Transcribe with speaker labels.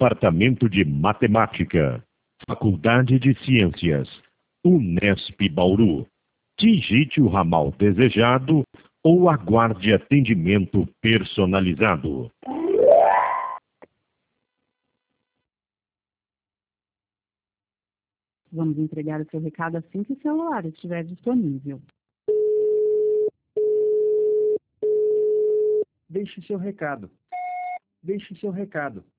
Speaker 1: Departamento de Matemática, Faculdade de Ciências, Unesp Bauru. Digite o ramal desejado ou aguarde atendimento personalizado.
Speaker 2: Vamos entregar o seu recado assim que o celular estiver disponível.
Speaker 3: Deixe seu recado. Deixe seu recado.